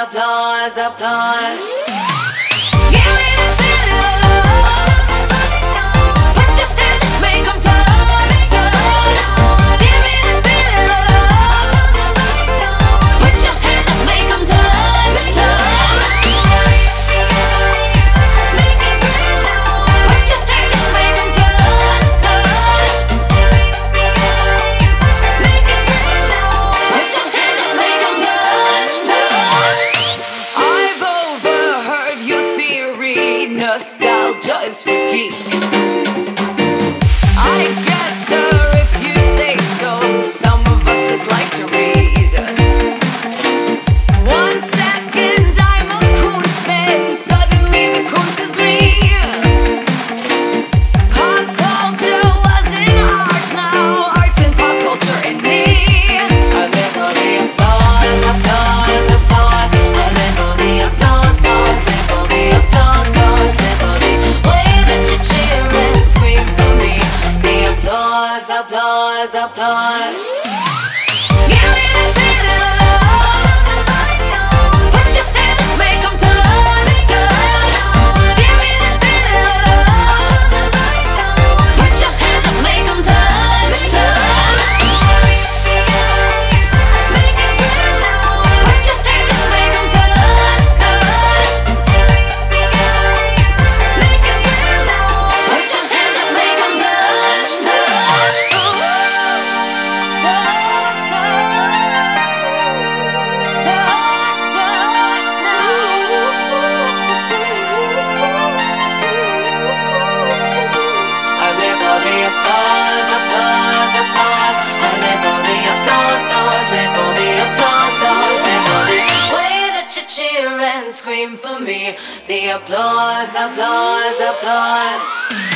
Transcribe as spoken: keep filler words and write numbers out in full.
applause, applause. Give me the feeling. Put your hands up, make 'em touch, touch. Give me the feeling. Put your hands up, make 'em touch, touch. Make it real. Put your hands up, make 'em touch, touch. Make it real. Put your hands up, make 'em touch, touch. I've overheard your theory, nostalgia is for geeks. I guess, sir, if you say so, some of us just like to read. One second I'm a Kunstman, suddenly the Kunst is me. Pop culture was in art, now art's in pop culture in me. I live for the applause, applause, applause. I live for the applause, applause. Live for the applause, applause. Live for the way that you cheer and scream for me. The applause, applause, applause. Give me the feeling. Put your hands up, make 'em touch, touch. Give me the feeling. Put your hands up, make 'em touch, touch. Make it real. Put your hands up, make 'em touch, touch. Make it real. Put your hands up, make 'em touch, touch. Touch, touch, touch, touch now. I live for the applause, applause, applause. I live for the applause, applause. Live for the applause, applause. Live for the way that you cheer and scream for me. The applause, applause, applause.